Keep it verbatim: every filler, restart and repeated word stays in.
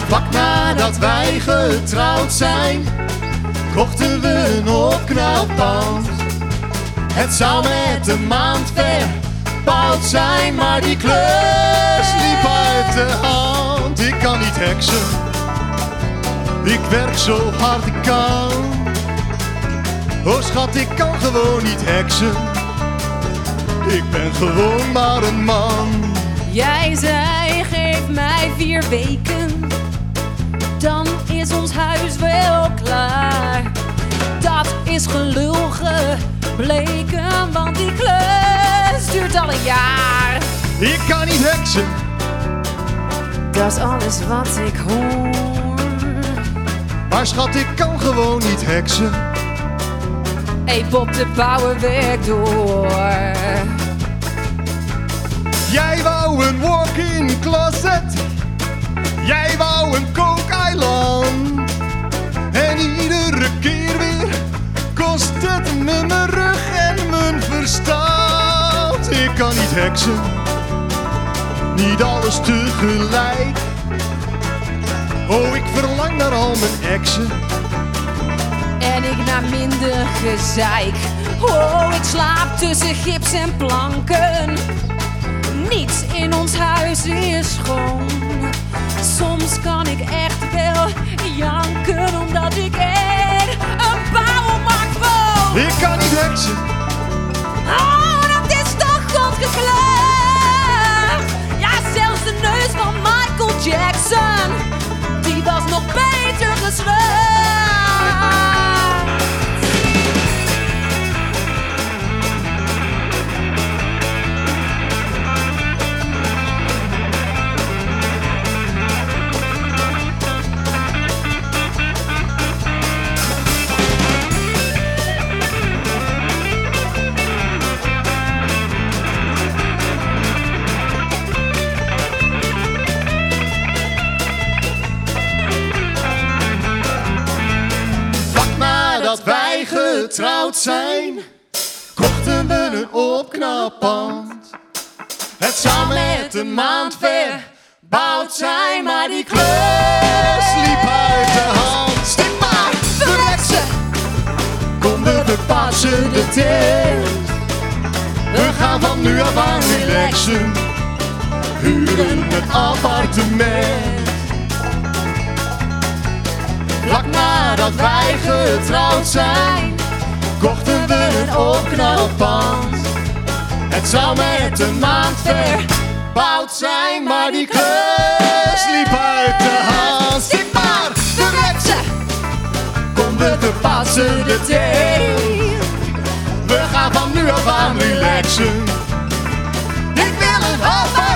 Vlak nadat wij getrouwd zijn, kochten we een opknappand. Het zou met de maand verbouwd zijn, maar die klus liep uit de hand. Ik kan niet heksen, ik werk zo hard ik kan. Oh schat, ik kan gewoon niet heksen, ik ben gewoon maar een man. Jij zei, geef mij vier weken, dan is ons huis wel klaar. Dat is gelul gebleken, want die klus duurt al een jaar. Ik kan niet heksen, dat is alles wat ik hoor. maar schat, ik kan gewoon niet heksen. Hey Bob, de Bouwer werkt door. Jij wou een walk-in closet, jij wou een kookeiland. En iedere keer weer kost het me mijn rug en mijn verstand. Ik kan niet heksen, niet alles tegelijk. Oh, ik verlang naar al mijn exen. En ik naar minder gezeik. Oh, ik slaap tussen gips en planken. Niets in ons huis is schoon. Soms kan ik echt wel janken, omdat ik er een bouwmarkt woon. Ik kan niet heksen, Oh, dat is toch godsgeslacht. Ja, zelfs de neus van Michael Jackson, die was nog beter geslaagd. dat wij getrouwd zijn, kochten we een opknappand. Het zou met een maand verbouwd zijn, maar die klus liep uit de hand. Stik maar, verrek ze, kom we verpassen de tent. We gaan van nu af aan relaxen, huren een appartement. Vlak nadat wij getrouwd zijn, kochten we een opknappand. Het zou met een maand verbouwd zijn, maar die klus liep uit de hand. Stik maar, verrek ze, kom we verpassen de thee. We gaan van nu af aan relaxen. Ik wil een appartement.